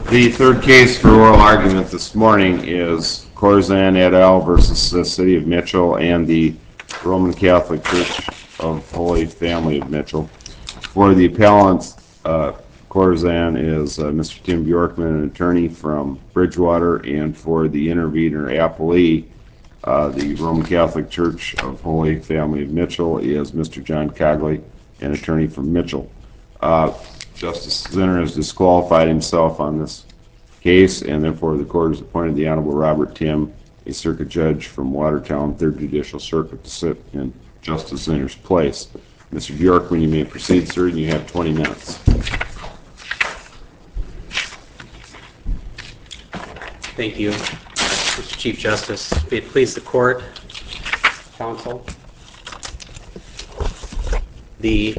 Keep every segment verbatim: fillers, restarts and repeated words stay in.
The third case for oral argument this morning is Corzan et al. Versus the City of Mitchell and the Roman Catholic Church of Holy Family of Mitchell. For the appellant, uh, Corzan is uh, Mister Tim Bjorkman, an attorney from Bridgewater, and for the intervener appellee, uh, the Roman Catholic Church of Holy Family of Mitchell, is Mister John Cogley, an attorney from Mitchell. Uh, Justice Zinner has disqualified himself on this case, and therefore the court has appointed the Honorable Robert Tim, a circuit judge from Watertown, third Judicial Circuit, to sit in Justice Zinner's place. Mister Bjorkman, you may proceed, sir, and you have twenty minutes. Thank you, Mister Chief Justice. May it please the court, counsel. The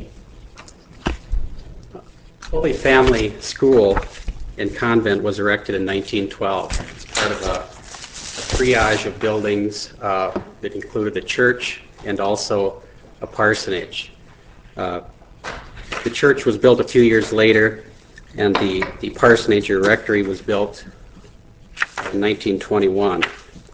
Holy Family School and Convent was erected in nineteen twelve. It's part of a, a triage of buildings uh, that included a church and also a parsonage. Uh, the church was built a few years later, and the, the parsonage or rectory was built in nineteen twenty-one.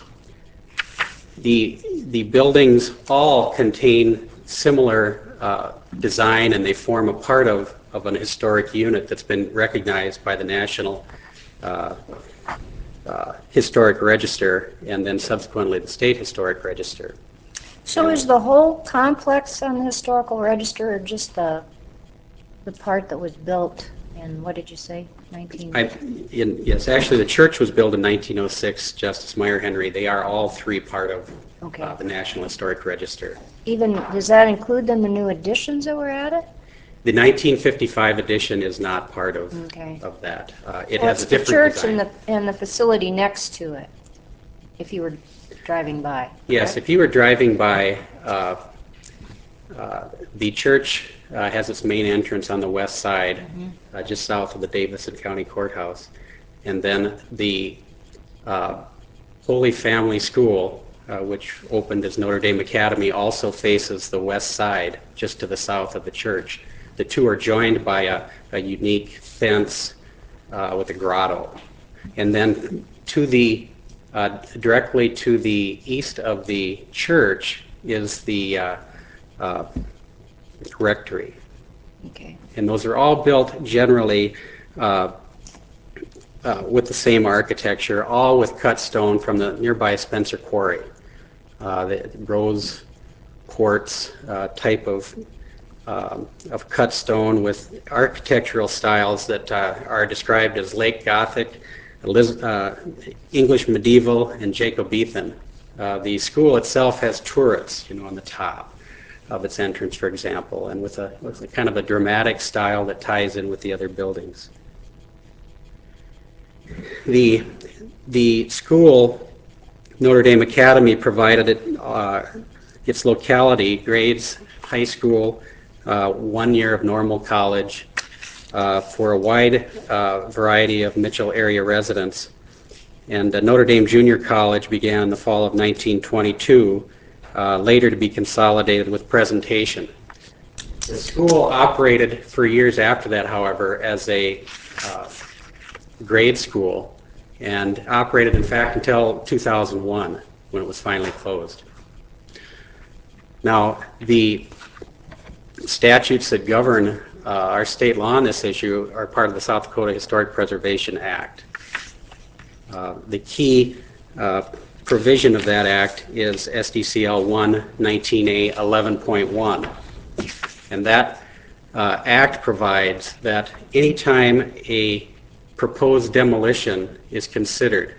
The, the buildings all contain similar uh, design, and they form a part of of an historic unit that's been recognized by the National uh, uh, Historic Register and then subsequently the State Historic Register. So is the whole complex on the Historical Register or just the the part that was built in, what did you say, nineteen? I, in, yes, actually the church was built in nineteen oh six, Justice Meyer Henry. They are all three part of okay. uh, the National Historic Register. Even, does that include then the new additions that were added? The nineteen fifty-five edition is not part of okay. of that. Uh, it well, has it's a different the church design. and the and the facility next to it. If you were driving by. Yes, correct? if you were driving by, uh, uh, the church uh, has its main entrance on the west side, mm-hmm. uh, just south of the Davidson County Courthouse, and then the uh, Holy Family School, uh, which opened as Notre Dame Academy, also faces the west side, just to the south of the church. The two are joined by a, a unique fence uh, with a grotto. And then to the, uh, directly to the east of the church is the uh, uh, rectory. Okay. And those are all built generally uh, uh, with the same architecture, all with cut stone from the nearby Spencer Quarry. Uh, the rose quartz uh, type of Um, of cut stone with architectural styles that uh, are described as Late Gothic, Eliz uh, English Medieval, and Jacobean. Uh, the school itself has turrets, you know, on the top of its entrance, for example, and with a, with a kind of a dramatic style that ties in with the other buildings. The the school, Notre Dame Academy, provided it uh, its locality grades high school. Uh, one year of normal college uh, for a wide uh, variety of Mitchell area residents. And uh, Notre Dame Junior College began in the fall of nineteen twenty-two, uh, later to be consolidated with Presentation. The school operated for years after that, however, as a uh, grade school, and operated, in fact, until two thousand one, when it was finally closed. Now, the statutes that govern uh, our state law on this issue are part of the South Dakota Historic Preservation Act. Uh, the key uh, provision of that act is S D C L one nineteen A eleven point one, and that uh, act provides that anytime a proposed demolition is considered,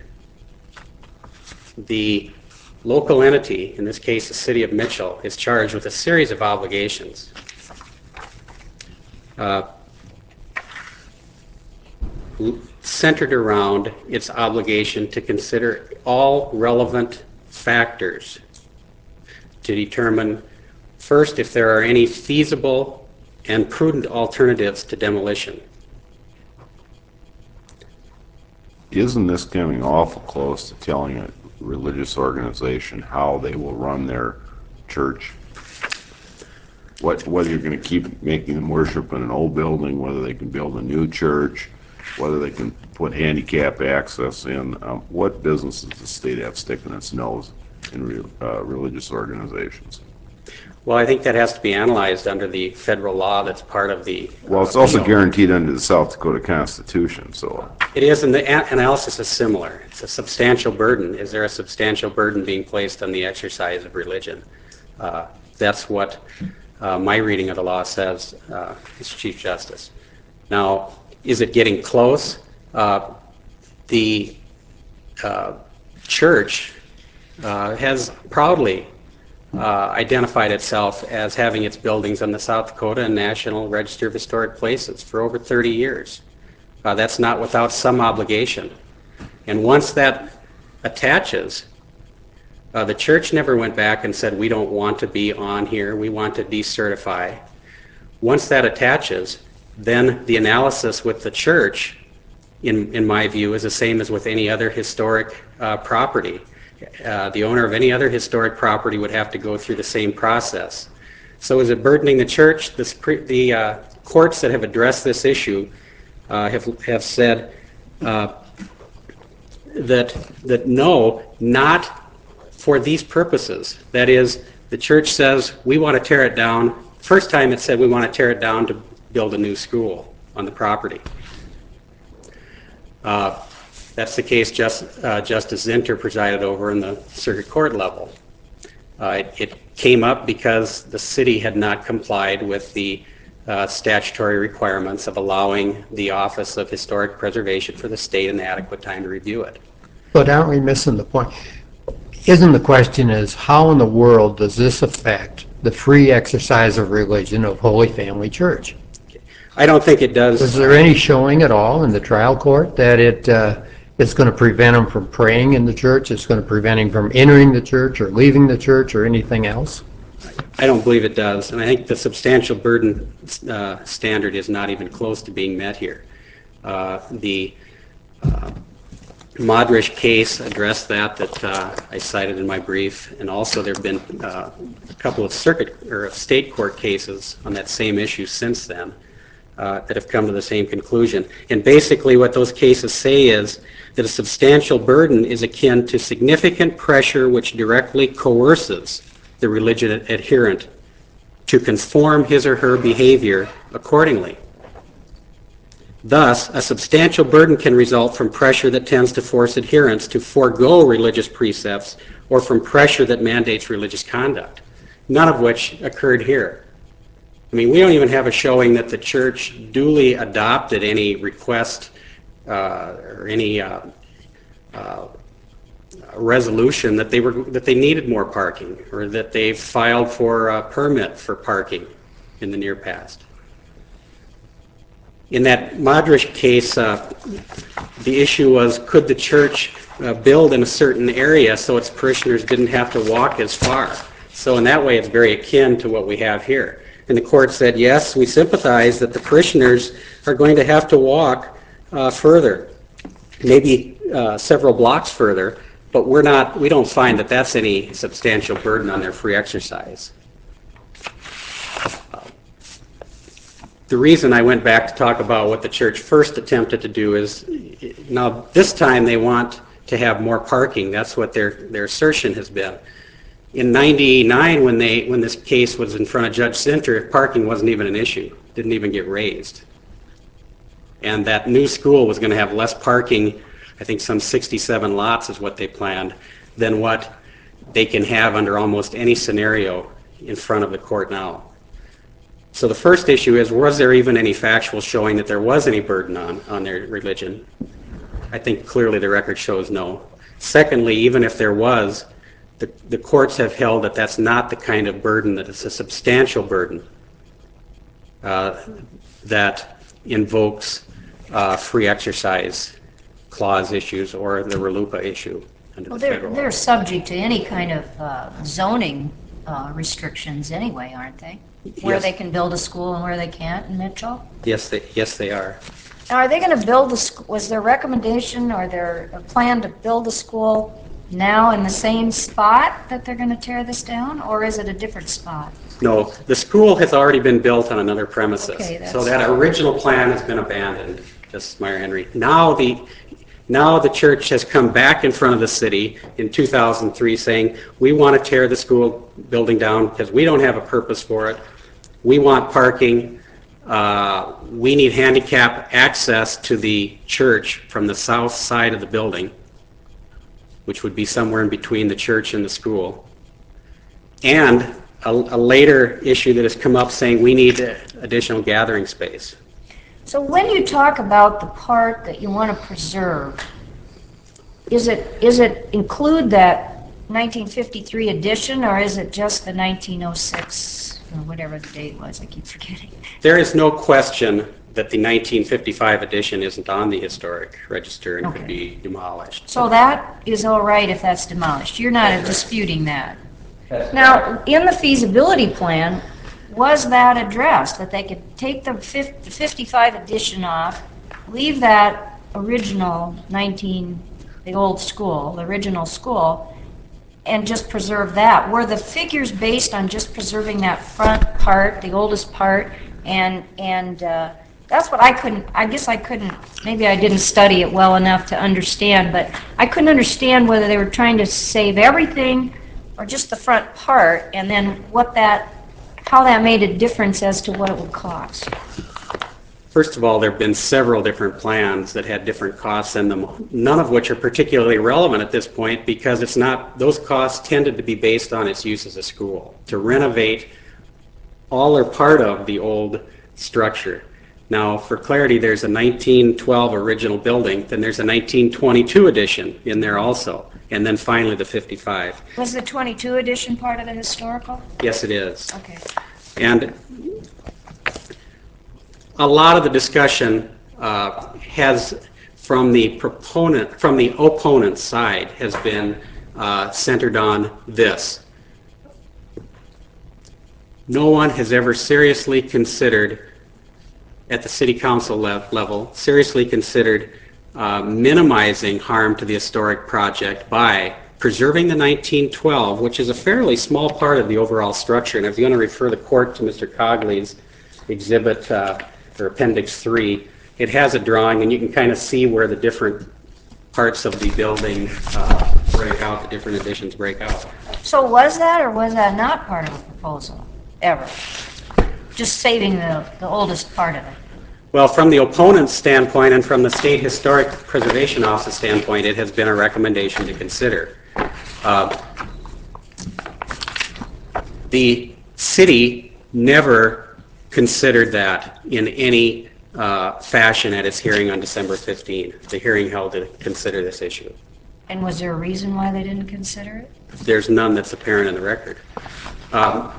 the local entity, in this case the City of Mitchell, is charged with a series of obligations. Uh, centered around its obligation to consider all relevant factors to determine, first, if there are any feasible and prudent alternatives to demolition. Isn't this coming awful close to telling a religious organization how they will run their church? What, whether you're going to keep making them worship in an old building, whether they can build a new church, whether they can put handicap access in. Um, what business does the state have sticking its nose in re, uh, religious organizations? Well, I think that has to be analyzed under the federal law that's part of the... Well, it's uh, also bill. guaranteed under the South Dakota Constitution, so. It is, and the a- analysis is similar. It's a substantial burden. Is there a substantial burden being placed on the exercise of religion? Uh, That's what uh, my reading of the law says, uh, Mister Chief Justice. Now, is it getting close? Uh, The uh, church uh, has proudly uh, identified itself as having its buildings on the South Dakota and National Register of Historic Places for over thirty years. Uh, That's not without some obligation. And once that attaches, uh, the church never went back and said, we don't want to be on here, we want to decertify. Once that attaches, then the analysis with the church, in, in my view, is the same as with any other historic uh, property. Uh, the owner of any other historic property would have to go through the same process. So is it burdening the church? The, Supre- the uh, courts that have addressed this issue uh, have, have said uh, that, that no, not for these purposes. That is, the church says, we want to tear it down. First time it said we want to tear it down to build a new school on the property. Uh, That's the case just, uh, Justice Zinter presided over in the circuit court level. Uh, it, it came up because the city had not complied with the uh, statutory requirements of allowing the Office of Historic Preservation for the state an adequate time to review it. But aren't we missing the point? Isn't the question is, how in the world does this affect the free exercise of religion of Holy Family Church? I don't think it does. Was there any showing at all in the trial court that it uh, it's going to prevent them from praying in the church, it's going to prevent him from entering the church or leaving the church or anything else? I don't believe it does, and I think the substantial burden uh, standard is not even close to being met here. Uh, the uh, Modrish case addressed that, that uh, I cited in my brief, and also there have been uh, a couple of circuit or state court cases on that same issue since then uh, that have come to the same conclusion. And basically what those cases say is that a substantial burden is akin to significant pressure which directly coerces the religion adherent to conform his or her behavior accordingly. Thus, a substantial burden can result from pressure that tends to force adherents to forego religious precepts or from pressure that mandates religious conduct, none of which occurred here. I mean, we don't even have a showing that the church duly adopted any request uh, or any uh, uh, resolution that they were that they needed more parking or that they filed for a permit for parking in the near past. In that Modrish case, uh, the issue was, could the church uh, build in a certain area so its parishioners didn't have to walk as far? So in that way, it's very akin to what we have here. And the court said, yes, we sympathize that the parishioners are going to have to walk uh, further, maybe uh, several blocks further, but we're not, we don't find that that's any substantial burden on their free exercise. The reason I went back to talk about what the church first attempted to do is, now this time they want to have more parking. That's what their, their assertion has been. In ninety-nine, when they when this case was in front of Judge Zinter, parking wasn't even an issue. Didn't even get raised. And that new school was going to have less parking, I think some sixty-seven lots is what they planned, than what they can have under almost any scenario in front of the court now. So the first issue is, was there even any factual showing that there was any burden on, on their religion? I think clearly the record shows no. Secondly, even if there was, the, the courts have held that that's not the kind of burden, that it's a substantial burden uh, that invokes uh, free exercise clause issues or the RLUIPA issue under Well, the they're, federal law. they're subject to any kind of uh, zoning uh, restrictions anyway, aren't they? Where Yes. they can build a school and where they can't in Mitchell? Yes, they, yes, they are. Now, are they going to build a, sc- was their recommendation or their a plan to build a school now in the same spot that they're going to tear this down, or is it a different spot? No, the school has already been built on another premises. Okay, that's- So that original plan has been abandoned. Justice Meyer Henry. Now the now the church has come back in front of the city in two thousand three saying, we want to tear the school building down because we don't have a purpose for it. We want parking. Uh, we need handicap access to the church from the south side of the building, which would be somewhere in between the church and the school. And a, a later issue that has come up saying we need additional gathering space. So when you talk about the part that you want to preserve, is it, is it include that nineteen fifty-three edition, or is it just the nineteen oh six, or whatever the date was, I keep forgetting? There is no question that the nineteen fifty-five edition isn't on the historic register and Okay. could be demolished. So that is all right if that's demolished. You're not disputing that. Now, in the feasibility plan, was that addressed, that they could take the fif- the fifty-five edition off, leave that original nineteen, the old school, the original school, and just preserve that? Were the figures based on just preserving that front part, the oldest part, and, and uh, that's what I couldn't, I guess I couldn't, maybe I didn't study it well enough to understand, but I couldn't understand whether they were trying to save everything or just the front part, and then what that, how that made a difference as to what it would cost. First of all, there have been several different plans that had different costs in them, none of which are particularly relevant at this point because it's not, those costs tended to be based on its use as a school, to renovate all or part of the old structure. Now, for clarity, there's a nineteen twelve original building, then there's a nineteen twenty-two edition in there also, and then finally the fifty-five. Was the twenty-two edition part of the historical? Yes, it is. Okay. And a lot of the discussion uh, has, from the proponent, from the opponent side, has been uh, centered on this. No one has ever seriously considered, at the city council le- level, seriously considered uh, minimizing harm to the historic project by preserving the nineteen twelve, which is a fairly small part of the overall structure. And if you're going to refer the court to Mister Cogley's exhibit, uh, or appendix three, it has a drawing and you can kind of see where the different parts of the building uh, break out, the different additions break out. So was that or was that not part of the proposal, ever? Just saving the, the oldest part of it? Well, from the opponent's standpoint and from the State Historic Preservation Office standpoint, it has been a recommendation to consider. Uh, the city never considered that in any uh, fashion at its hearing on December fifteenth. The hearing held to consider this issue. And was there a reason why they didn't consider it? There's none that's apparent in the record. Um,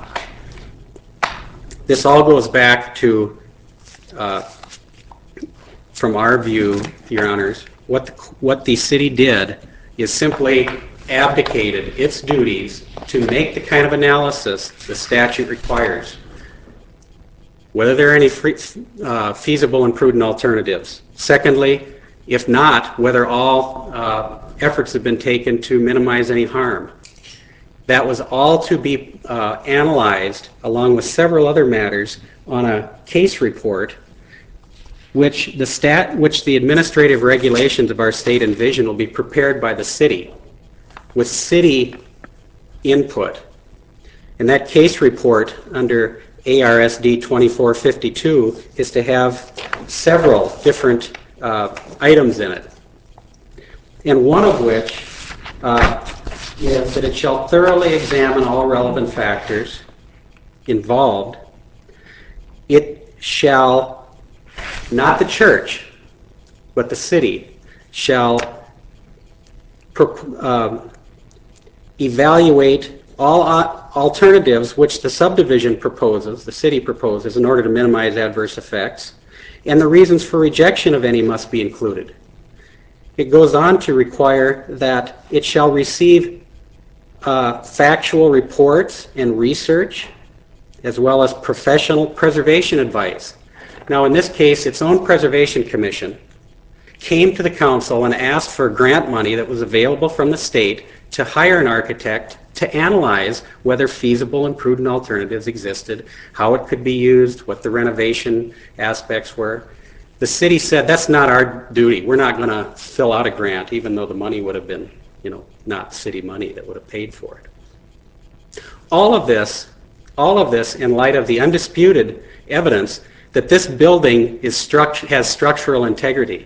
this all goes back to, uh, from our view, Your Honors, what the, what the city did is simply abdicated its duties to make the kind of analysis the statute requires, whether there are any free, uh, feasible and prudent alternatives. Secondly, if not, whether all uh, efforts have been taken to minimize any harm. That was all to be uh, analyzed along with several other matters on a case report which the stat, which the administrative regulations of our state envision will be prepared by the city with city input. And that case report under A R S D twenty-four fifty-two is to have several different uh, items in it. And one of which uh, is that it shall thoroughly examine all relevant factors involved. It shall, not the church, but the city, shall um, evaluate all uh, alternatives which the subdivision proposes, the city proposes, in order to minimize adverse effects, and the reasons for rejection of any must be included. It goes on to require that it shall receive uh, factual reports and research, as well as professional preservation advice. Now, in this case, its own preservation commission came to the council and asked for grant money that was available from the state to hire an architect to analyze whether feasible and prudent alternatives existed, how it could be used, what the renovation aspects were. The city said, that's not our duty. We're not going to fill out a grant, even though the money would have been, you know, not city money that would have paid for it. All of this, all of this in light of the undisputed evidence that this building is struct- has structural integrity.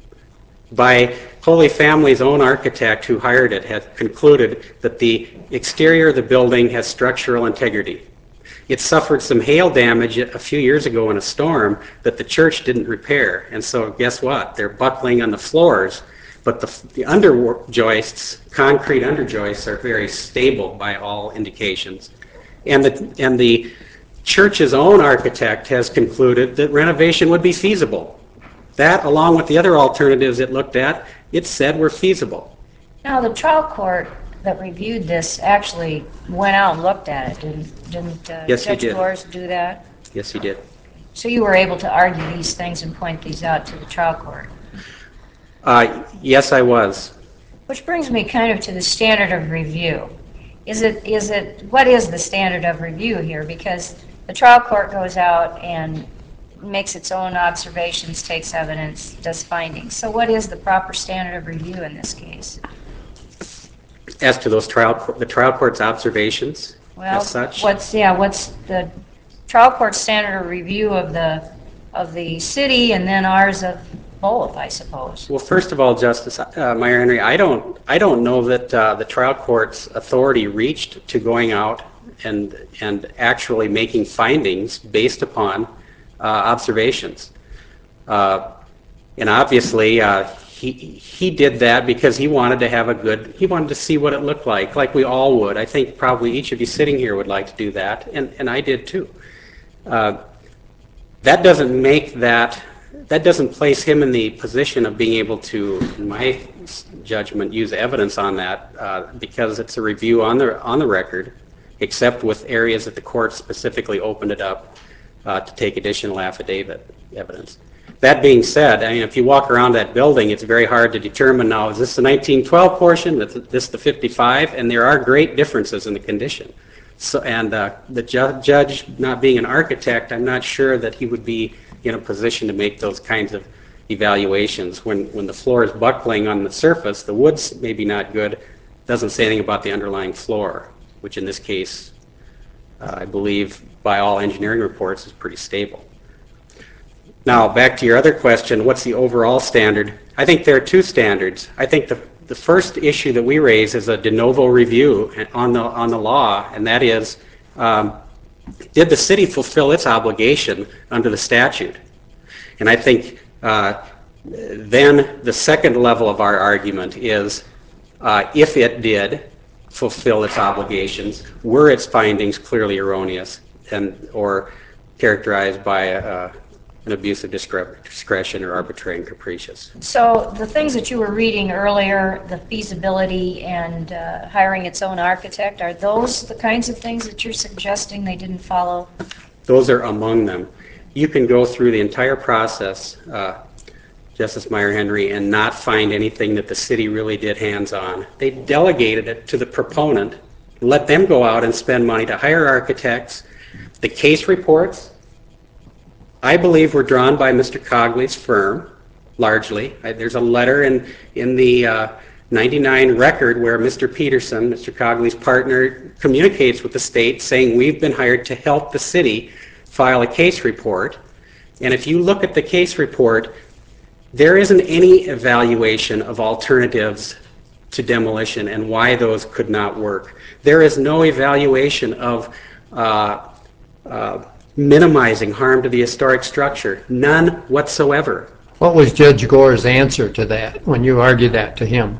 By Holy Family's own architect who hired it had concluded that the exterior of the building has structural integrity. It suffered some hail damage a few years ago in a storm that the church didn't repair. And so guess what? They're buckling on the floors, but the, the under joists, concrete under joists, are very stable by all indications. And the, and the church's own architect has concluded that renovation would be feasible. That, along with the other alternatives it looked at, it said were feasible. Now, the trial court that reviewed this actually went out and looked at it, didn't, didn't uh, Yes, he Judge did. Gores do that? Yes, he did. So you were able to argue these things and point these out to the trial court? Uh, yes, I was. Which brings me kind of to the standard of review. Is it, is it, what is the standard of review here? Because the trial court goes out and makes its own observations, takes evidence, does findings. So what is the proper standard of review in this case? As to those trial, the trial court's observations, Well, as such? what's, yeah, what's the trial court standard of review of the, of the city and then ours of both, I suppose? Well, first of all, Justice uh, Meyer Henry, I don't, I don't know that uh, the trial court's authority reached to going out and and actually making findings based upon uh, observations. Uh, and obviously, uh, he he did that because he wanted to have a good, he wanted to see what it looked like, like we all would. I think probably each of you sitting here would like to do that, and, and I did too. Uh, that doesn't make that, that doesn't place him in the position of being able to, in my judgment, use evidence on that uh, because it's a review on the on the record, except with areas that the court specifically opened it up uh, to take additional affidavit evidence. That being said, I mean, if you walk around that building, it's very hard to determine now, is this the nineteen twelve portion, is this the fifty-five? And there are great differences in the condition. So, and uh, the ju- judge, not being an architect, I'm not sure that he would be in a position to make those kinds of evaluations. When, when the floor is buckling on the surface, the wood's maybe not good, doesn't say anything about the underlying floor, which in this case, uh, I believe by all engineering reports is pretty stable. Now, back to your other question, what's the overall standard? I think there are two standards. I think the, the first issue that we raise is a de novo review on the, on the law, and that is, um, did the city fulfill its obligation under the statute? And I think uh, then the second level of our argument is, uh, if it did fulfill its obligations, were its findings clearly erroneous and or characterized by a, an abuse of discre- discretion or arbitrary and capricious? So the things that you were reading earlier, the feasibility and uh, hiring its own architect, are those the kinds of things that you're suggesting they didn't follow? Those are among them. You can go through the entire process, uh, Justice Meyer Henry, and not find anything that the city really did hands-on. They delegated it to the proponent, let them go out and spend money to hire architects. The case reports, I believe, were drawn by Mister Cogley's firm, largely. I, there's a letter in, in the uh, ninety-nine record where Mister Peterson, Mister Cogley's partner, communicates with the state saying we've been hired to help the city file a case report. And if you look at the case report, there isn't any evaluation of alternatives to demolition and why those could not work. There is no evaluation of uh, uh, minimizing harm to the historic structure. None whatsoever. What was Judge Gore's answer to that when you argued that to him?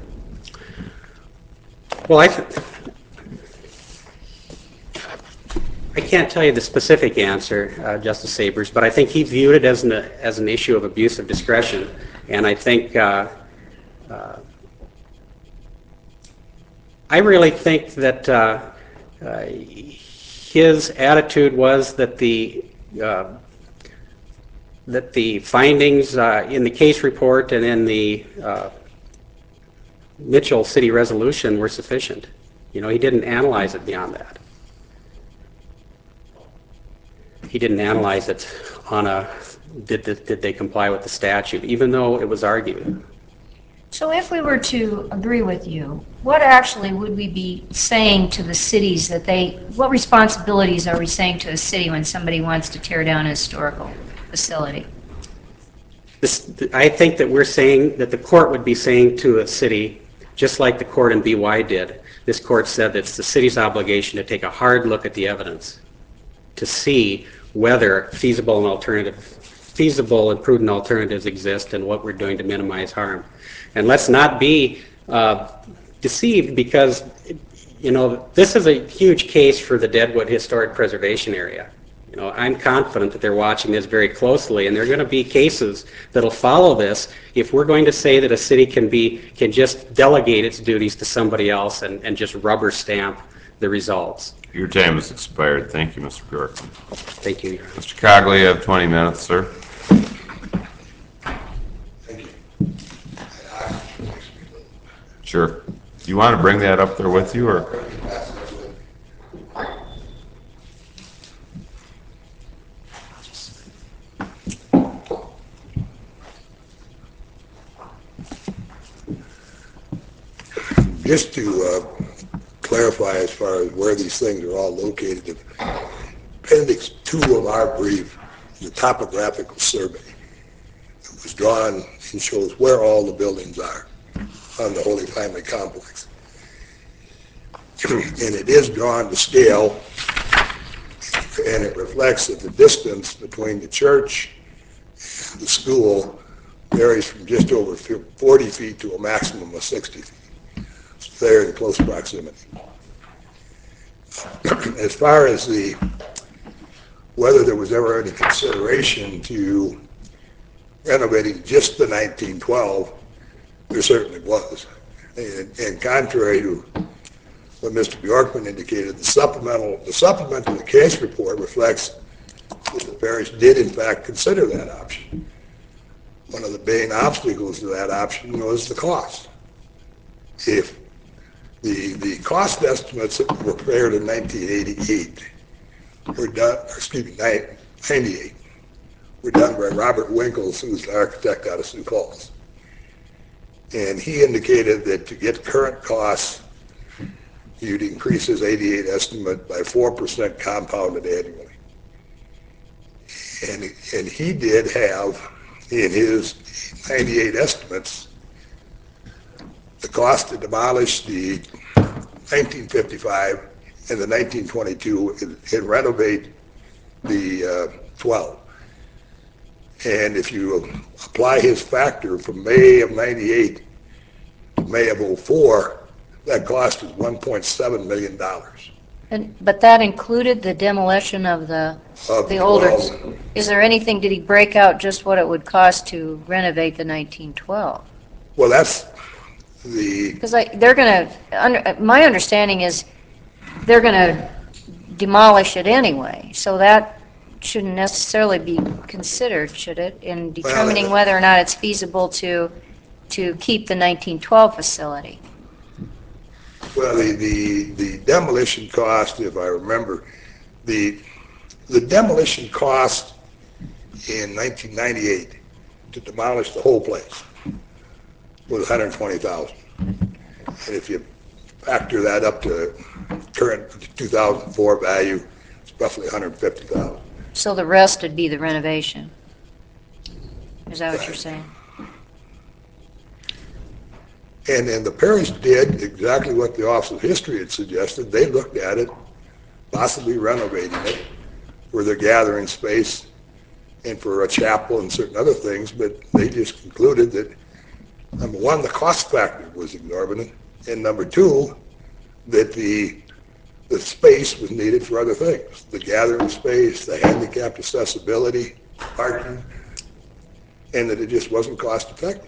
Well, I, th- I can't tell you the specific answer, uh, Justice Sabers, but I think he viewed it as an, as an issue of abuse of discretion. And I think, uh, uh, I really think that uh, uh, his attitude was that the uh, that the findings uh, in the case report and in the uh, Mitchell City resolution were sufficient. You know, he didn't analyze it beyond that. He didn't analyze it on a did, did, did they comply with the statute, even though it was argued. So if we were to agree with you, what actually would we be saying to the cities that they, what responsibilities are we saying to a city when somebody wants to tear down a historical facility? This, I think that we're saying, that the court would be saying to a city, just like the court in B Y did, this court said that it's the city's obligation to take a hard look at the evidence to see whether feasible and alternative, feasible and prudent alternatives exist and what we're doing to minimize harm. And let's not be uh, deceived, because, you know, this is a huge case for the Deadwood Historic Preservation Area. You know, I'm confident that they're watching this very closely, and there are going to be cases that'll follow this if we're going to say that a city can be can just delegate its duties to somebody else and, and just rubber stamp the results. Your time has expired. Thank you, Mister Bjorkman. Thank you. Mister Cogley, you have twenty minutes, sir. Thank you. Sure. Do you want to bring that up there with you, or? Just to uh, clarify as far as where these things are all located, Appendix two of our brief is a topographical survey. It was drawn and shows where all the buildings are on the Holy Family Complex. And it is drawn to scale, and it reflects that the distance between the church and the school varies from just over forty feet to a maximum of sixty feet. It's there in close proximity. As far as the whether there was ever any consideration to renovating just the nineteen twelve, there certainly was. And, and contrary to what Mister Bjorkman indicated, the supplemental, the supplement to the case report reflects that the parish did in fact consider that option. One of the main obstacles to that option was the cost. If the the cost estimates that were prepared in nineteen eighty-eight were done, or excuse me, ninety-eight, were done by Robert Winkles, who's the architect out of Sioux Falls. And he indicated that to get current costs, you'd increase his eighty-eight estimate by four percent compounded annually. And, and he did have in his ninety-eight estimates the cost to demolish the nineteen fifty-five and the nineteen twenty-two and, and renovate the uh, twelve. And if you apply his factor from May of ninety-eight to May of oh four, that cost is one point seven million dollars. And, but that included the demolition of the, Of the older, twelve. is there anything, did he break out just what it would cost to renovate the nineteen twelve? Well, that's the, Because they're going to, my understanding is they're going to demolish it anyway, so that shouldn't necessarily be considered, should it, in determining Well, whether or not it's feasible to, to keep the nineteen twelve facility? well, the, the, the demolition cost, if I remember, the, the demolition cost in nineteen ninety-eight to demolish the whole place was one hundred twenty thousand dollars. And if you factor that up to current two thousand four value, it's roughly one hundred fifty thousand dollars. So the rest would be the renovation? Is that what you're Right. saying? And then the parish did exactly what the Office of History had suggested. They looked at it, possibly renovating it for their gathering space and for a chapel and certain other things, but they just concluded that, number one, the cost factor was exorbitant, and number two, that the the space was needed for other things, the gathering space, the handicapped accessibility, parking, and that it just wasn't cost effective.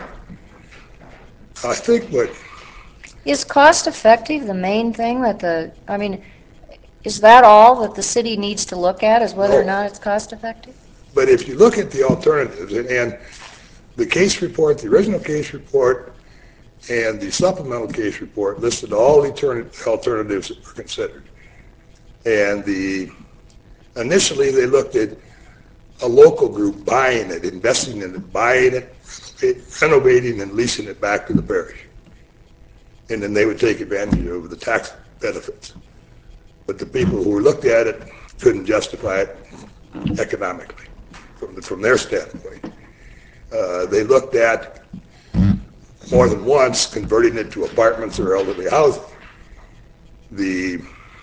I think what, Is cost effective the main thing that the, I mean, is that all that the city needs to look at, is whether or No. not it's cost effective? but if you look at the alternatives, and, and the case report, the original case report, and the supplemental case report listed all the alterna- alternatives that were considered. And the, initially they looked at a local group buying it, investing in it, buying it, renovating and leasing it back to the parish. And then they would take advantage of the tax benefits. But the people who looked at it couldn't justify it economically from, the, from their standpoint. Uh, they looked at more than once converting it to apartments or elderly housing. The,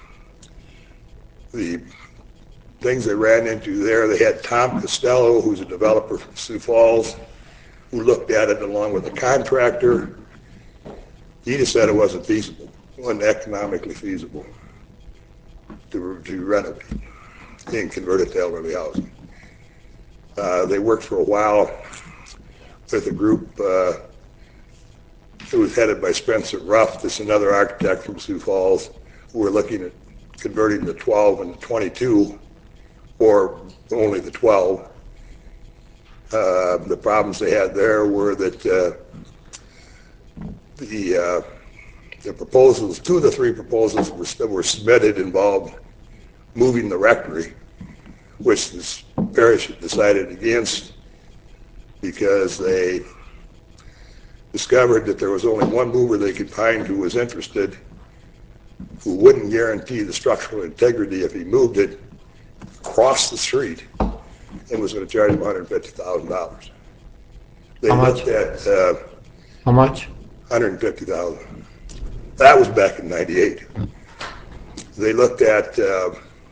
the things they ran into there, they had Tom Costello, who's a developer from Sioux Falls, who looked at it along with a contractor. He just said it wasn't feasible, it wasn't economically feasible to, to renovate and convert it to elderly housing. Uh, they worked for a while with a group, uh, it was headed by Spencer Ruff, this another architect from Sioux Falls, who were looking at converting the twelve and the twenty-two, or only the twelve. Uh, the problems they had there were that uh, the uh, the proposals, two of the three proposals were, that were submitted involved moving the rectory, which the parish had decided against because they discovered that there was only one mover they could find who was interested, who wouldn't guarantee the structural integrity if he moved it across the street, and was going to charge him one hundred fifty thousand dollars. They How much? looked at uh, How much? one hundred fifty thousand dollars. That was back in ninety-eight. They looked at uh,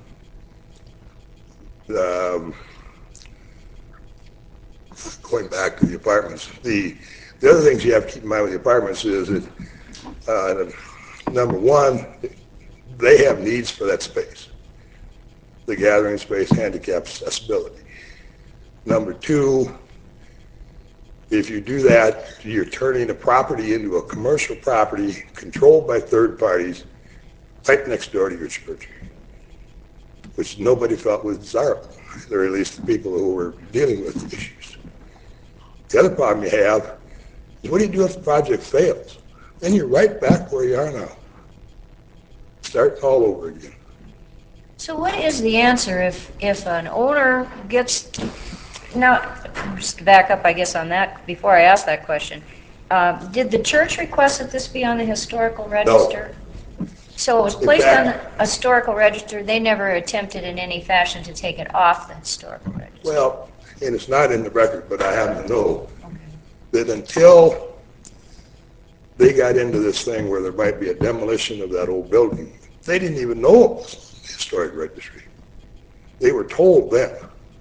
um, going back to the apartments. The the other things you have to keep in mind with the apartments is that uh, number one, they have needs for that space, the gathering space, handicap accessibility. Number two, if you do that, you're turning a property into a commercial property controlled by third parties right next door to your church, which nobody felt was desirable, or at least the people who were dealing with the issues. The other problem you have is what do you do if the project fails? Then you're right back where you are now. Start all over again. So what is the answer if, if an owner gets, now, just to back up, I guess, on that, before I ask that question, uh, did the church request that this be on the historical register? No. So it was placed on the historical register, they never attempted in any fashion to take it off the historical register? Well, and it's not in the record, but I happen to know okay. that until they got into this thing where there might be a demolition of that old building, they didn't even know it was on the historic registry. They were told then.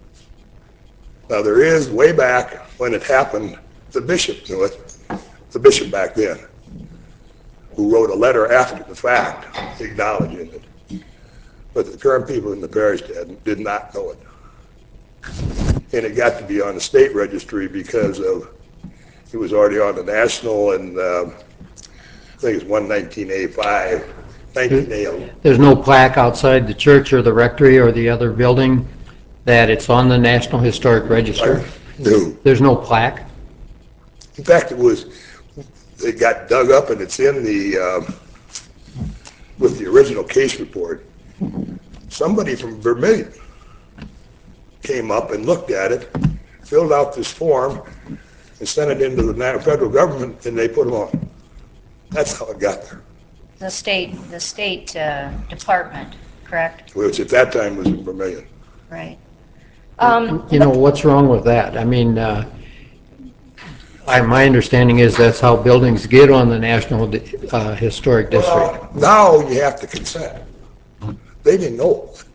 Now there is, way back when it happened, the bishop knew it, the bishop back then, who wrote a letter after the fact acknowledging it. But the current people in the parish did, did not know it. And it got to be on the state registry because of, it was already on the national, and uh, I think it's one nineteen A five, nineteen A. There's no plaque outside the church or the rectory or the other building that it's on the National Historic Register? No. There's no plaque? In fact, it was, it got dug up and it's in the, uh, with the original case report. Somebody from Vermillion came up and looked at it, filled out this form, and sent it into the federal government, and they put them on. That's how it got there. The state, the state uh, department, correct? Which at that time was in Vermillion. Right. Um, You know, what's wrong with that? I mean, uh, I, my understanding is that's how buildings get on the National uh, Historic District. Well, now you have to consent. They didn't know it.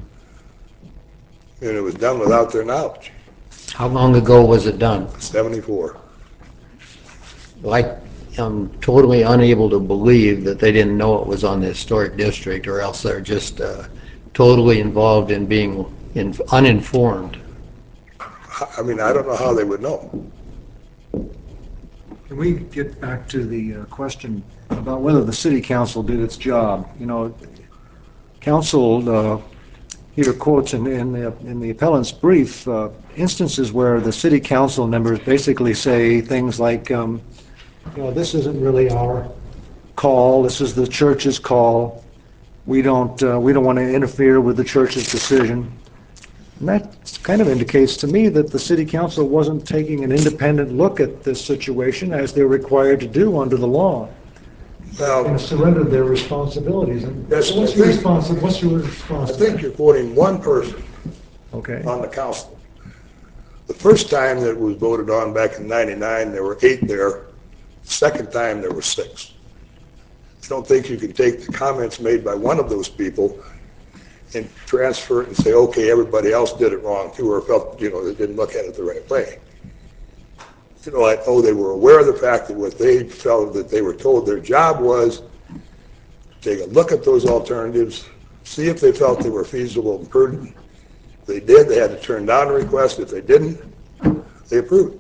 And it was done without their knowledge. How long ago was it done? seventy-four. Like, I'm totally unable to believe that they didn't know it was on the Historic District, or else they're just uh, totally involved in being in, uninformed. I mean, I don't know how they would know. Can we get back to the uh, question about whether the city council did its job? You know, council uh, here quotes in, in, the, in the appellant's brief uh, instances where the city council members basically say things like, um, you know, this isn't really our call, this is the church's call. We don't, uh, we don't want to interfere with the church's decision. And that kind of indicates to me that the city council wasn't taking an independent look at this situation as they're required to do under the law, Now, and surrendered their responsibilities. And Yes, so what's I your think- responsibility? What's your I responsibility? think you're quoting one person Okay. on the council. The first time that it was voted on back in ninety-nine, there were eight there. The second time, there were six. I don't think you can take the comments made by one of those people and transfer it and say, okay, everybody else did it wrong too, or felt, you know, they didn't look at it the right way. You know, I know they were aware of the fact that what they felt that they were told their job was take a look at those alternatives, see if they felt they were feasible and prudent. If they did, they had to turn down a request. If they didn't, they approved.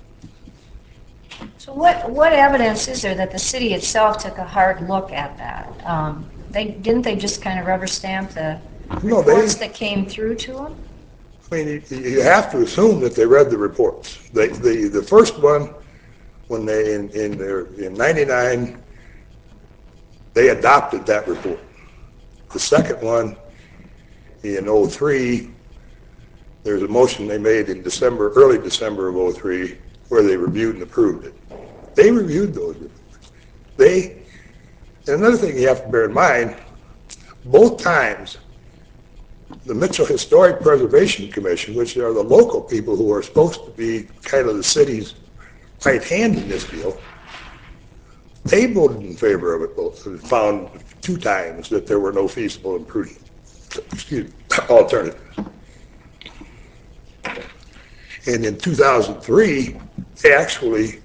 So what, what evidence is there that the city itself took a hard look at that? Um, They, didn't they just kind of rubber stamp the No, they, reports that came through to them? I mean, you, you have to assume that they read the reports. They, the, the first one, when they, in, in their, in ninety-nine, they adopted that report. The second one, in oh three, there's a motion they made in December, early December of oh three, where they reviewed and approved it. They reviewed those reports. They, and another thing you have to bear in mind, both times, the Mitchell Historic Preservation Commission, which are the local people who are supposed to be kind of the city's right hand in this deal, they voted in favor of it both, and found two times that there were no feasible and prudent, excuse me, alternatives. And in two thousand three, they actually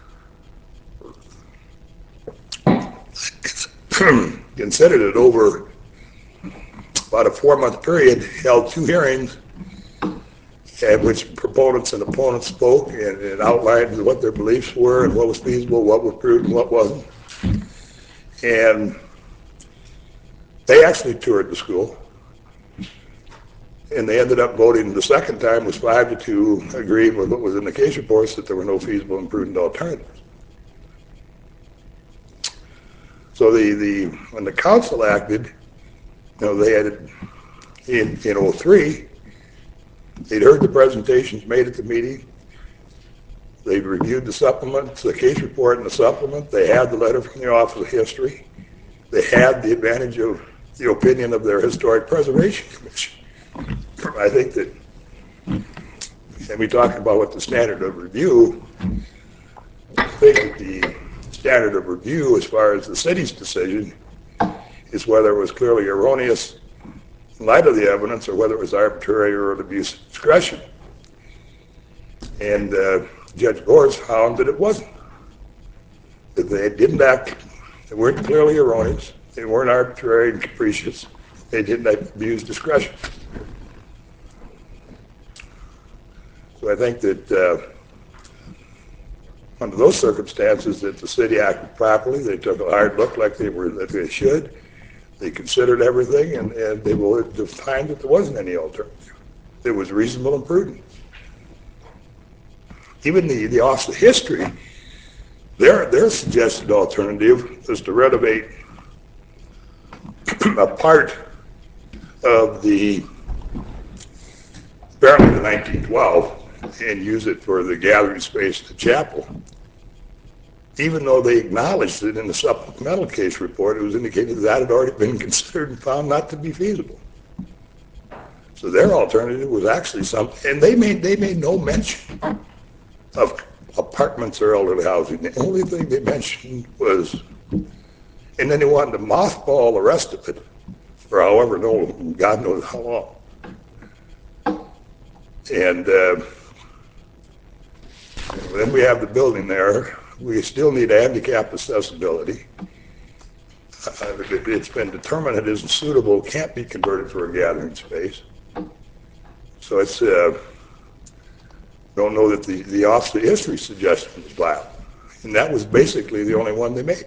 considered it over about a four-month period, held two hearings at which proponents and opponents spoke and, and outlined what their beliefs were and what was feasible, what was prudent, what wasn't. And they actually toured the school. And they ended up voting the second time was five to two, agreed with what was in the case reports that there were no feasible and prudent alternatives. So the, the when the council acted, you know, they had, in, in oh three, they'd heard the presentations made at the meeting. They'd reviewed the supplements, the case report and the supplement. They had the letter from the Office of History. They had the advantage of the opinion of their Historic Preservation Commission. I think that, and we talked about what the standard of review, I think that the standard of review as far as the city's decision is whether it was clearly erroneous in light of the evidence or whether it was arbitrary or an abuse of discretion. And uh, Judge Gores found that it wasn't. That they didn't act, they weren't clearly erroneous, they weren't arbitrary and capricious, they didn't abuse discretion. So I think that uh, under those circumstances that the city acted properly, they took a hard look like they were, that they should. They considered everything, and, and they voted to find that there wasn't any alternative. It was reasonable and prudent. Even the, the Office of History, their, their suggested alternative was to renovate a part of the, apparently the nineteen twelve, and use it for the gathering space at the chapel. Even though they acknowledged it in the supplemental case report, it was indicated that had already been considered and found not to be feasible. So their alternative was actually some, and they made they made no mention of apartments or elderly housing. The only thing they mentioned was, and then they wanted to mothball the rest of it for however no, God knows how long. And uh, then we have the building there. We still need handicap accessibility. Uh, it, it's been determined it isn't suitable, can't be converted for a gathering space. So it's, uh, don't know that the, the Office of History suggestion was viable. And that was basically the only one they made.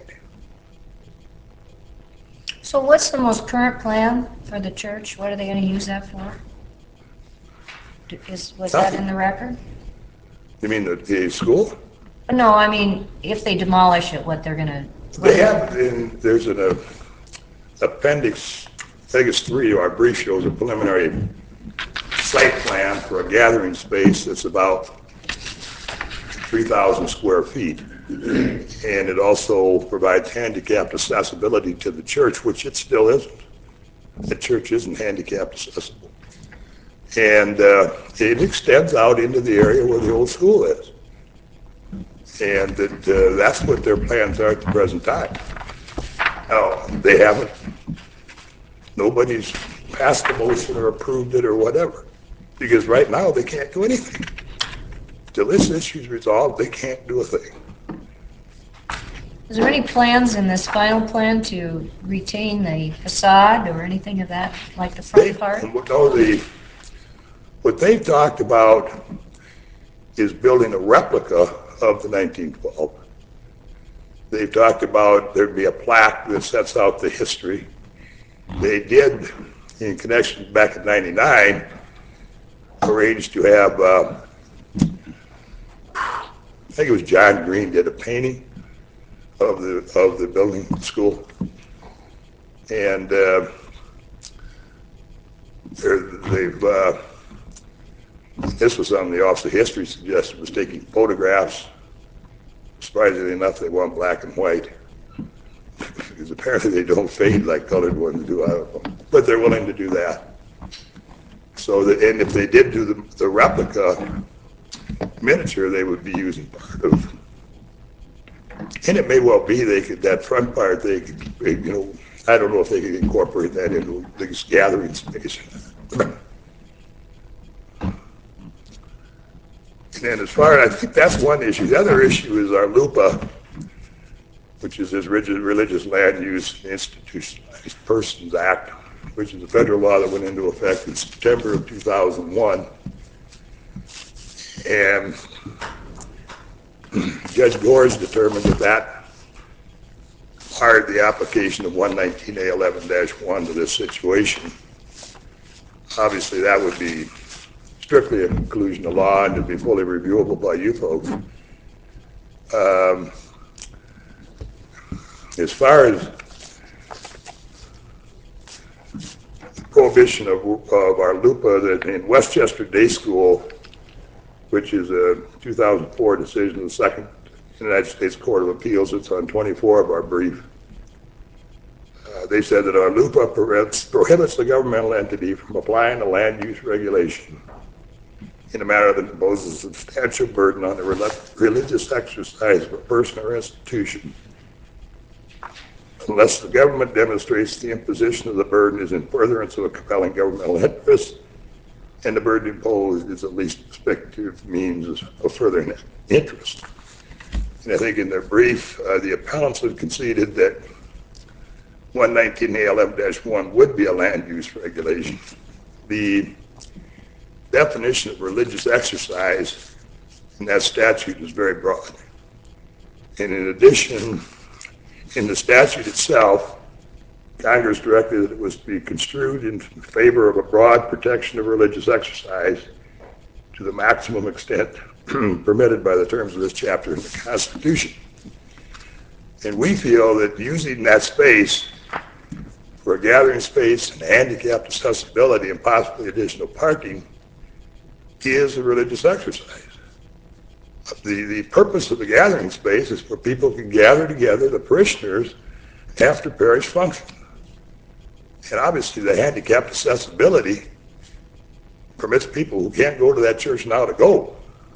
So what's the most current plan for the church? What are they going to use that for? Is, was that in the record? You mean the, the school? No, I mean, if they demolish it, what they're going to... They have, in, there's an uh, appendix, I think it's three, our brief shows a preliminary site plan for a gathering space that's about three thousand square feet. And it also provides handicapped accessibility to the church, which it still isn't. The church isn't handicapped accessible. And uh, it extends out into the area where the old school is. And that, uh, that's what their plans are at the present time. Now, they haven't, nobody's passed the motion or approved it or whatever, because right now they can't do anything. Till this issue's resolved, they can't do a thing. Is there any plans in this final plan to retain the facade or anything of that, like the They, front part? no, the, what they've talked about is building a replica of the nineteen twelve. They've talked about there'd be a plaque that sets out the history. They did, in connection back in ninety-nine, arrange to have, uh, I think it was John Green did a painting of the of the building school, and uh, they've uh, this was something the Office of History suggested, was taking photographs. Surprisingly enough, they want black and white, because apparently they don't fade like colored ones do. I don't know, but they're willing to do that. So, that, and if they did do the, the replica miniature, they would be using part of. And it may well be they could, that front part, they could, you know, I don't know if they could incorporate that into this gathering space. And then as far as, I think that's one issue. The other issue is our LUPA, which is this rigid religious land use institutionalized persons act, which is a federal law that went into effect in September of two thousand one. And Judge Gores determined that that barred the application of one nineteen A eleven dash one to this situation. Obviously, that would be strictly a conclusion of law and to be fully reviewable by you folks. Um, as far as prohibition of, of our LUPA, that in Westchester Day School, which is a two thousand four decision of the Second United States Court of Appeals, it's on twenty-four of our brief. Uh, they said that our LUPA prohibits, prohibits the governmental entity from applying a land use regulation in a manner that imposes a substantial burden on the religious exercise of a person or institution, unless the government demonstrates the imposition of the burden is in furtherance of a compelling governmental interest, and the burden imposed is at least respective means of furthering interest. And I think in their brief, uh, the appellants have conceded that one nineteen A eleven dash one would be a land use regulation. The definition of religious exercise in that statute is very broad. And in addition, in the statute itself, Congress directed that it was to be construed in favor of a broad protection of religious exercise to the maximum extent permitted by the terms of this chapter in the Constitution. And we feel that using that space for a gathering space and handicapped accessibility and possibly additional parking is a religious exercise. The, the purpose of the gathering space is where people can gather together, the parishioners, after parish function. And obviously the handicapped accessibility permits people who can't go to that church now to go,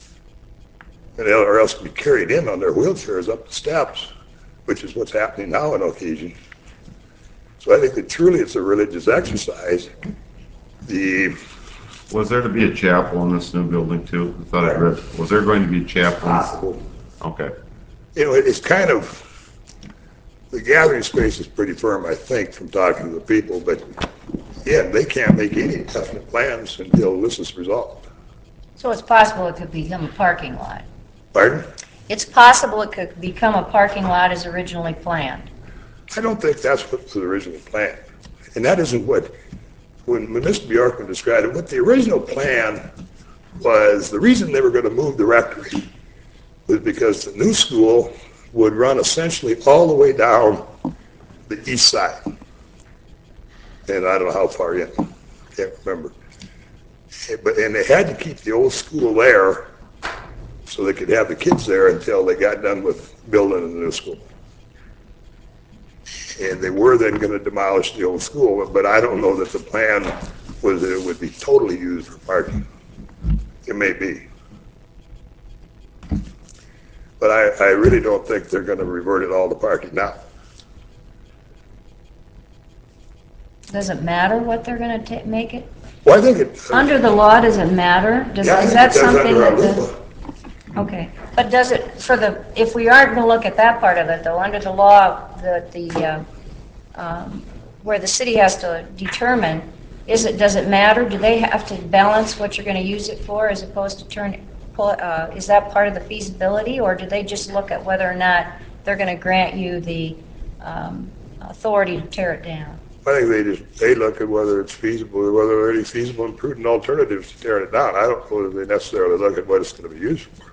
and or else be carried in on their wheelchairs up the steps, which is what's happening now on occasion. So I think that truly it's a religious exercise. The Was there to be a chapel in this new building too? I thought I read, was there going to be a chapel? possible, Okay. you know, it's kind of, the gathering space is pretty firm, I think, from talking to the people, but yeah, they can't make any definite plans until this is resolved. So it's possible it could become a parking lot. Pardon? It's possible it could become a parking lot as originally planned. I don't think that's what was originally planned. And that isn't what, when, when Mister Bjorkman described it, what the original plan was, the reason they were going to move the rectory was because the new school would run essentially all the way down the east side. And I don't know how far in, can't remember. But, and they had to keep the old school there so they could have the kids there until they got done with building the new school. And they were then going to demolish the old school, but I don't know that the plan was that it would be totally used for parking. It may be. But I, I really don't think they're going to revert it all to parking now. Does it matter what they're going to make it? Well, I think it... Under the law, does it matter? Does, Yeah, I is think that it does something under that our the... law. Okay, but does it, for the, if we aren't going to look at that part of it, though, under the law, the, the, uh, um, where the city has to determine, is it, does it matter? Do they have to balance what you're going to use it for as opposed to turn, pull, uh, is that part of the feasibility, or do they just look at whether or not they're going to grant you the um, authority to tear it down? I think they just, they look at whether it's feasible, whether there are any feasible and prudent alternatives to tearing it down. I don't know that they necessarily look at what it's going to be used for.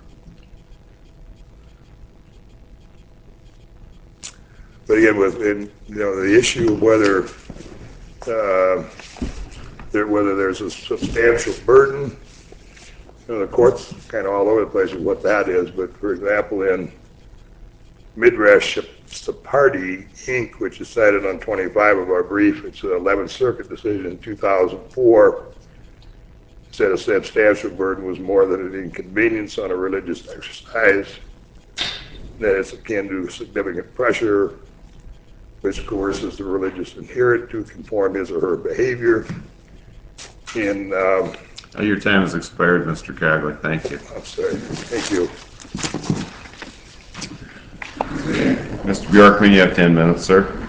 But again, with, in, you know, the issue of whether, uh, there, whether there's a substantial burden, you know, the court's kind of all over the place with what that is, but for example, in Midrash Sapardi, Incorporated, which is cited on twenty-five of our brief, it's an eleventh Circuit decision in two thousand four, said a substantial burden was more than an inconvenience on a religious exercise, that it's akin to significant pressure, which coerces the religious adherent to conform his or her behavior. In, um, Oh, your time has expired, Mister Cogley. Thank you. I'm sorry, thank you. Mister Bjorkman, you have ten minutes, sir.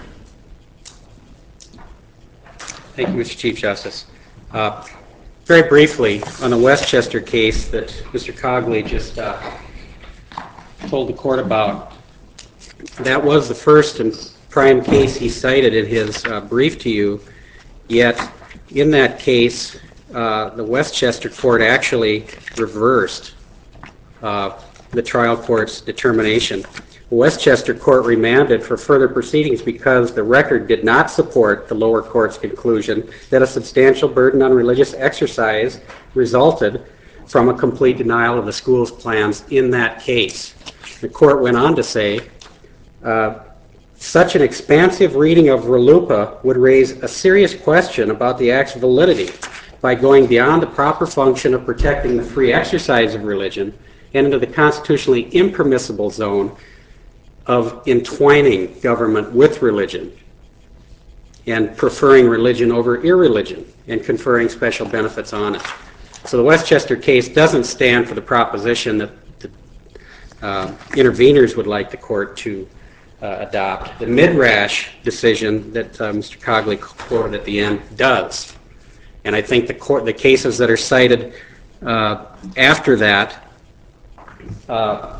Thank you, Mister Chief Justice. Uh, very briefly, on the Westchester case that Mister Cogley just uh, told the court about, that was the first and prime case he cited in his uh, brief to you, yet in that case, uh, the Westchester court actually reversed uh, the trial court's determination. The Westchester court remanded for further proceedings because the record did not support the lower court's conclusion that a substantial burden on religious exercise resulted from a complete denial of the school's plans in that case. The court went on to say, uh, such an expansive reading of RLUIPA would raise a serious question about the act's validity by going beyond the proper function of protecting the free exercise of religion and into the constitutionally impermissible zone of entwining government with religion and preferring religion over irreligion and conferring special benefits on it. So the Westchester case doesn't stand for the proposition that the uh, interveners would like the court to uh, adopt. The Midrash decision that uh, Mister Cogley quoted at the end does. And I think the court, the cases that are cited uh, after that, uh,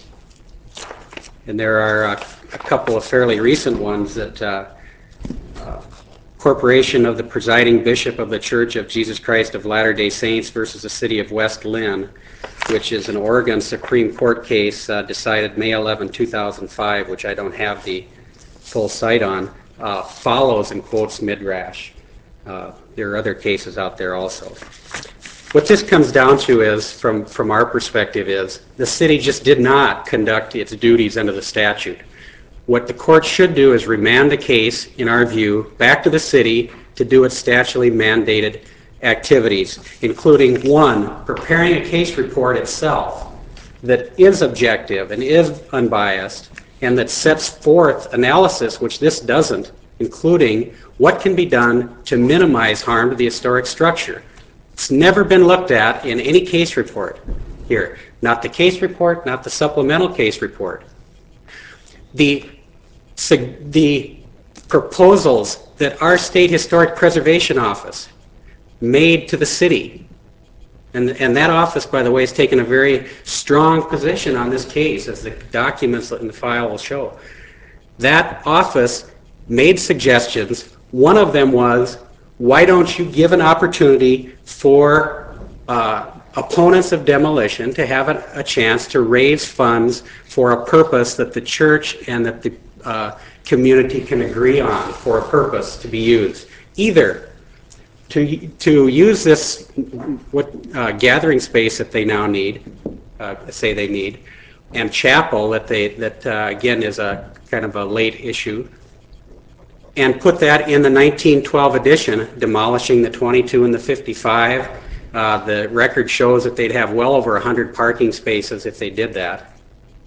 and there are uh, a couple of fairly recent ones that uh, uh, Corporation of the Presiding Bishop of the Church of Jesus Christ of Latter-day Saints versus the City of West Lynn, which is an Oregon Supreme Court case uh, decided May eleventh, two thousand five, which I don't have the full cite on, uh, follows and quotes Midrash. Uh, there are other cases out there also. What this comes down to is, from, from our perspective, is the city just did not conduct its duties under the statute. What the court should do is remand the case, in our view, back to the city to do its statutorily mandated activities, including, one, preparing a case report itself that is objective and is unbiased and that sets forth analysis, which this doesn't, including what can be done to minimize harm to the historic structure. It's never been looked at in any case report here. Not the case report, not the supplemental case report. The, the proposals that our State Historic Preservation Office made to the city, and, and that office, by the way, has taken a very strong position on this case, as the documents in the file will show. That office made suggestions. One of them was, why don't you give an opportunity for uh, opponents of demolition to have a, a chance to raise funds for a purpose that the church and that the uh, community can agree on for a purpose to be used. Either to, to use this what uh, gathering space that they now need, uh, say they need, and chapel that they, that uh, again is a kind of a late issue, and put that in the nineteen twelve edition, demolishing the twenty-two and the fifty-five. Uh, the record shows that they'd have well over one hundred parking spaces if they did that.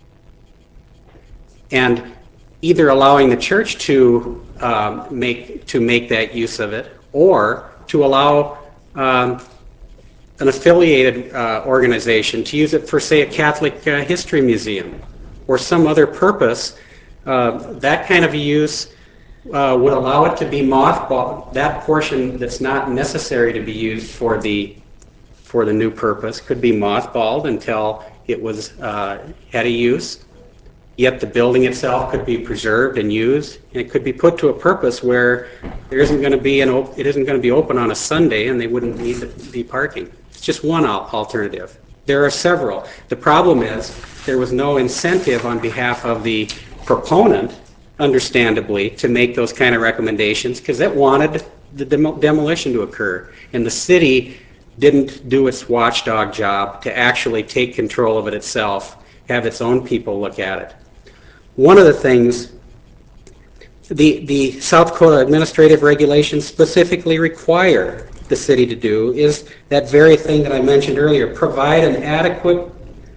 And either allowing the church to um, make to make that use of it, or to allow um, an affiliated uh, organization to use it for, say, a Catholic uh, history museum or some other purpose. Uh, that kind of a use uh, would allow it to be mothballed. That portion that's not necessary to be used for the for the new purpose could be mothballed until it was uh, had a use. Yet the building itself could be preserved and used, and it could be put to a purpose where there isn't going to be an op- it isn't going to be open on a Sunday, and they wouldn't need the, the parking. It's just one al- alternative. There are several. The problem is there was no incentive on behalf of the proponent, understandably, to make those kind of recommendations because it wanted the demo- demolition to occur, and the city didn't do its watchdog job to actually take control of it itself, have its own people look at it. One of the things the, the South Dakota administrative regulations specifically require the city to do is that very thing that I mentioned earlier, provide an adequate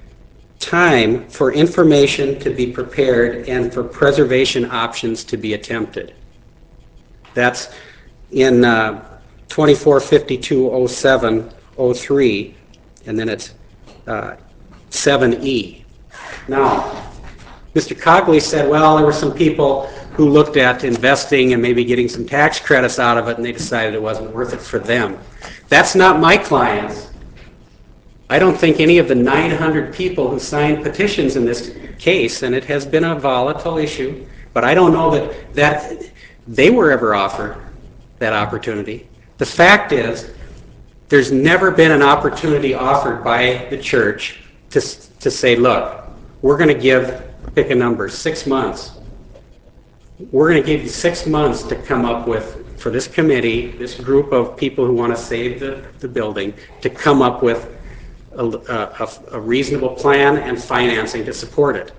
time for information to be prepared and for preservation options to be attempted. That's in uh, twenty-four fifty-two oh seven oh three, and then it's uh, seven E. Now, Mister Cogley said, well, there were some people who looked at investing and maybe getting some tax credits out of it, and they decided it wasn't worth it for them. That's not my clients. I don't think any of the nine hundred people who signed petitions in this case, and it has been a volatile issue, but I don't know that, that they were ever offered that opportunity. The fact is, there's never been an opportunity offered by the church to, to say, look, we're going to give, pick a number, six months. We're going to give you six months to come up with, for this committee, this group of people who want to save the, the building, to come up with a, a, a reasonable plan and financing to support it.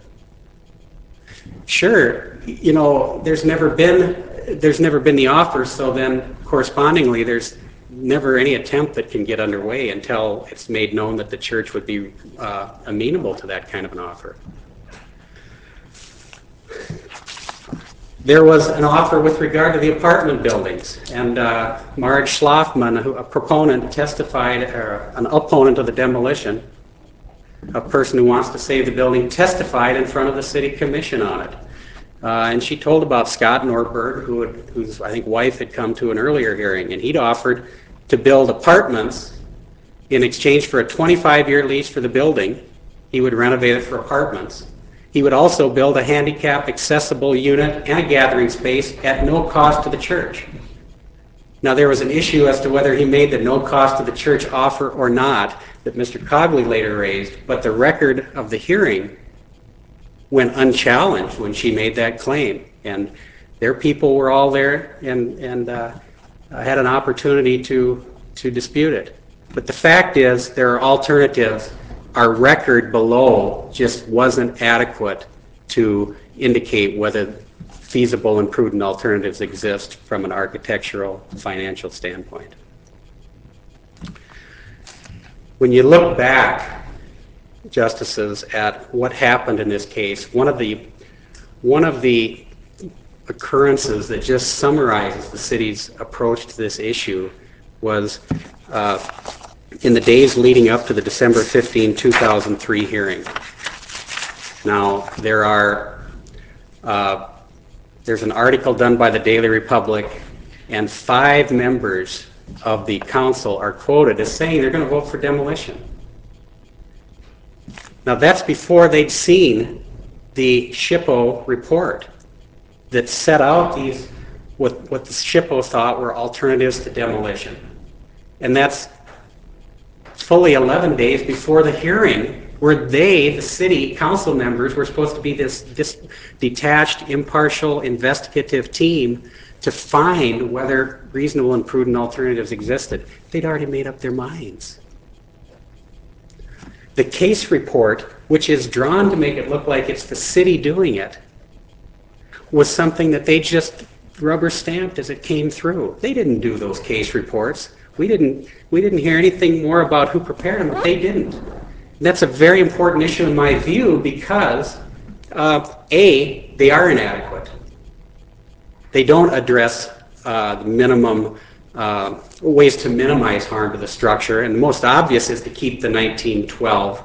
Sure, you know, there's never been there's never been the offer, so then correspondingly there's never any attempt that can get underway until it's made known that the church would be uh, amenable to that kind of an offer. There was an offer with regard to the apartment buildings, and uh, Marge Schlafman, who, a proponent, testified, or an opponent of the demolition, a person who wants to save the building, testified in front of the city commission on it. Uh, and she told about Scott Norberg, who had, whose, I think, wife had come to an earlier hearing, and he'd offered to build apartments in exchange for a twenty-five year lease for the building. He would renovate it for apartments. He would also build a handicap accessible unit and a gathering space at no cost to the church. Now, there was an issue as to whether he made the no cost to the church offer or not that Mister Cogley later raised, but the record of the hearing went unchallenged when she made that claim. And their people were all there and, and uh, had an opportunity to, to dispute it. But the fact is, there are alternatives. Our record below just wasn't adequate to indicate whether feasible and prudent alternatives exist from an architectural, financial standpoint. When you look back, Justices, at what happened in this case, one of the one of the occurrences that just summarizes the city's approach to this issue was uh, in the days leading up to the December fifteenth, two thousand three hearing. Now, there are uh, there's an article done by the Daily Republic, and five members of the council are quoted as saying they're going to vote for demolition. Now, that's before they'd seen the SHPO report that set out these what, what the SHPO thought were alternatives to demolition. And that's fully eleven days before the hearing, where they, the city council members, were supposed to be this, this detached, impartial, investigative team to find whether reasonable and prudent alternatives existed. They'd already made up their minds. The case report, which is drawn to make it look like it's the city doing it, was something that they just rubber stamped as it came through. They didn't do those case reports. We didn't, we didn't hear anything more about who prepared them, but they didn't. And that's a very important issue in my view because, uh, A, they are inadequate. They don't address uh, the minimum uh, ways to minimize harm to the structure, and the most obvious is to keep the nineteen twelve,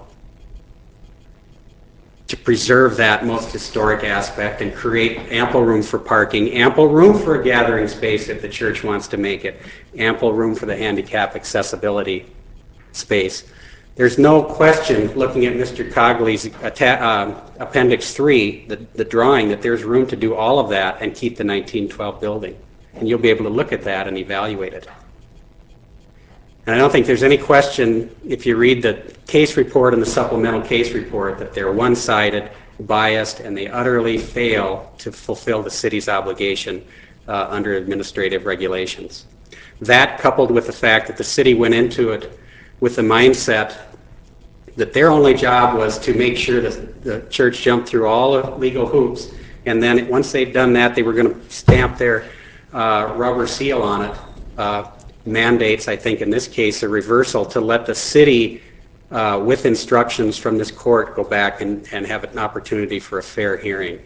to preserve that most historic aspect and create ample room for parking, ample room for a gathering space if the church wants to make it, ample room for the handicap accessibility space. There's no question, looking at Mister Cogley's uh, Appendix three, the, the drawing, that there's room to do all of that and keep the nineteen twelve building. And you'll be able to look at that and evaluate it. And I don't think there's any question, if you read the case report and the supplemental case report, that they're one-sided, biased, and they utterly fail to fulfill the city's obligation uh, under administrative regulations. That, coupled with the fact that the city went into it with the mindset that their only job was to make sure that the church jumped through all the legal hoops, and then once they'd done that, they were going to stamp their uh, rubber seal on it. Uh, mandates, I think in this case, a reversal to let the city, uh, with instructions from this court, go back and, and have an opportunity for a fair hearing.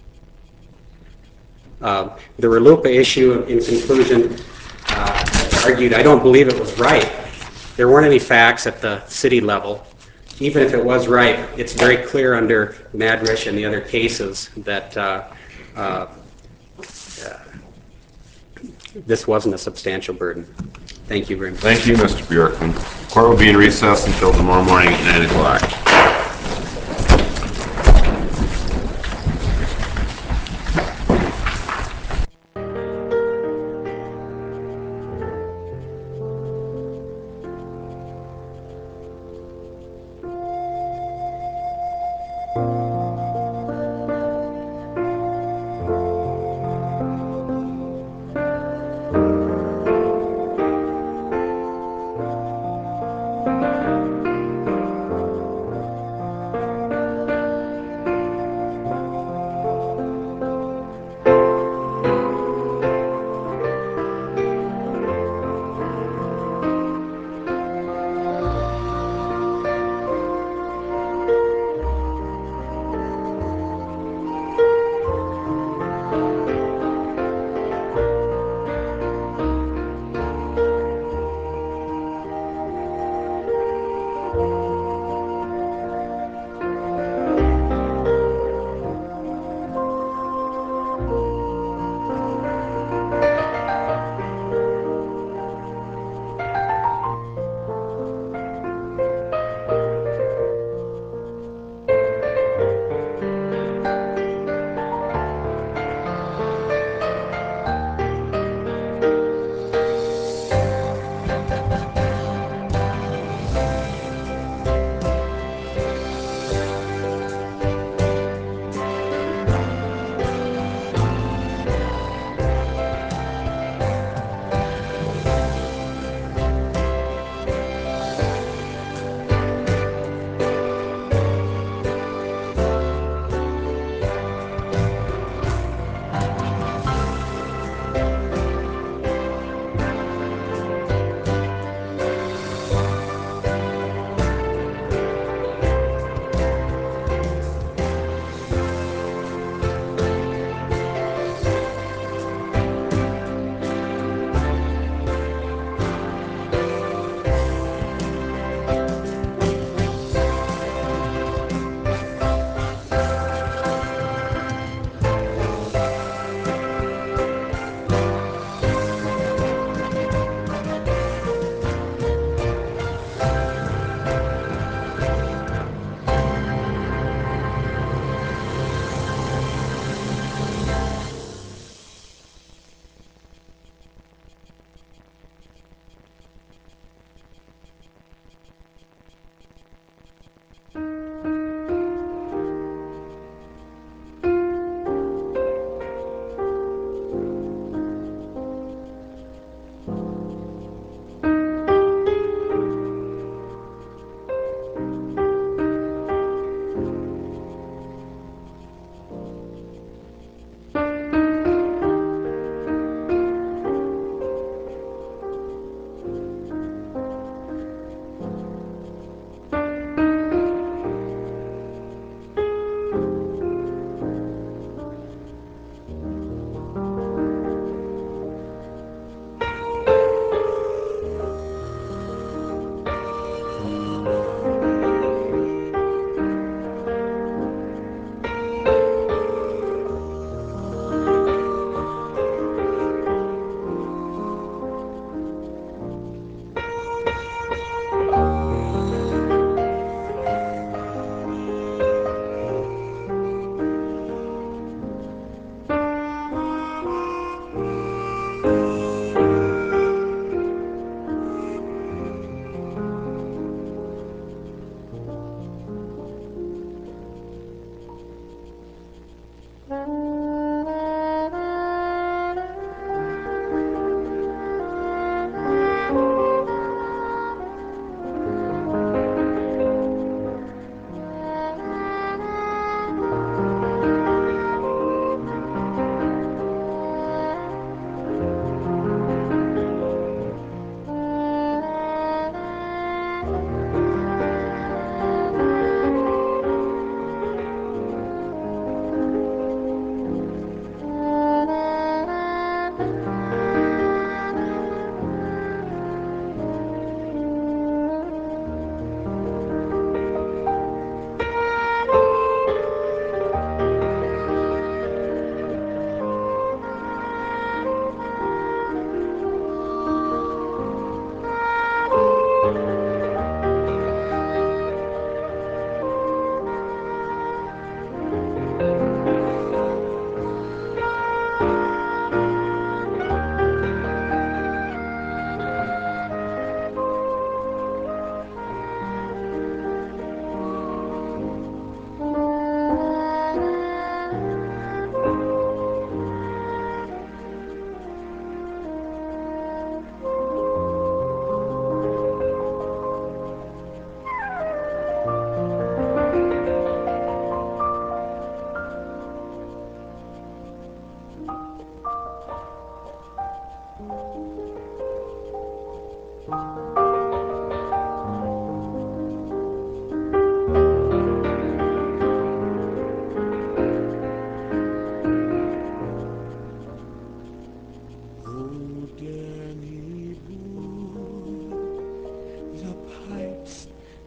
Uh, the RLUIPA issue, in conclusion, uh, argued I don't believe it was right. There weren't any facts at the city level. Even if it was right, it's very clear under Madrish and the other cases that uh, uh, uh, this wasn't a substantial burden. Thank you very much. Thank you, Mister Bjorkman. Court will be in recess until tomorrow morning at nine o'clock.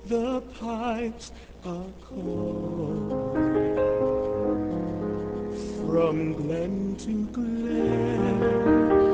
the pipes are cold. From glen to glen,